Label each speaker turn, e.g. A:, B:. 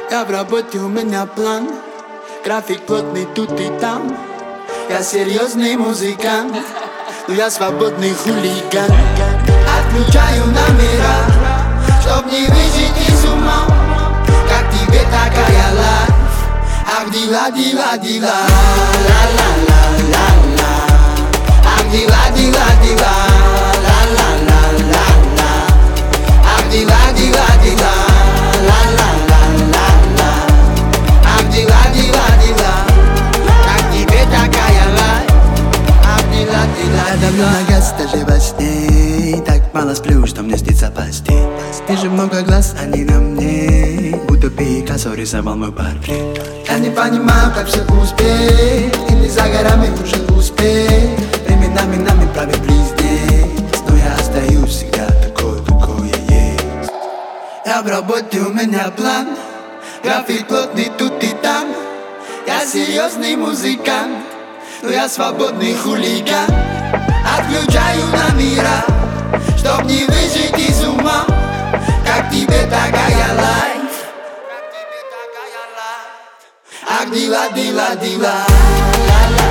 A: Я в работе, у меня план, график плотный тут и там. Я серьезный музыкант, но я свободный хулиган. Отключаю номера, чтоб не выжить из ума. Как тебе такая лайф? Ах, дела, дела, дела, ла-ла-ла-ла-ла. Ах, дела, дела, дела, ла-ла-ла-ла-ла. Ах, дела, дела, дела, ла-ла-ла-ла-ла. Ах, дела, дела, дела. Как тебе такая лайф? Ах, дела, дела, дела. Я давно на газ, даже во сне. Так мало сплю, что мне снится постель. Вижу много глаз, они на мне, будто Пикассо рисовал мой портрет. Я не понимаю, как все успеть, или за горами уже успех. Временами нами правит близнец, но я остаюсь всегда такой, какой я есть. Я в работе, у меня план, график плотный тут и там. Я серьезный музыкант, но я свободный хулиган. Отключаю номера, чтоб не выжить из ума. Как тебе такая лайф? Ах, дела, дела, дела, ла-ла.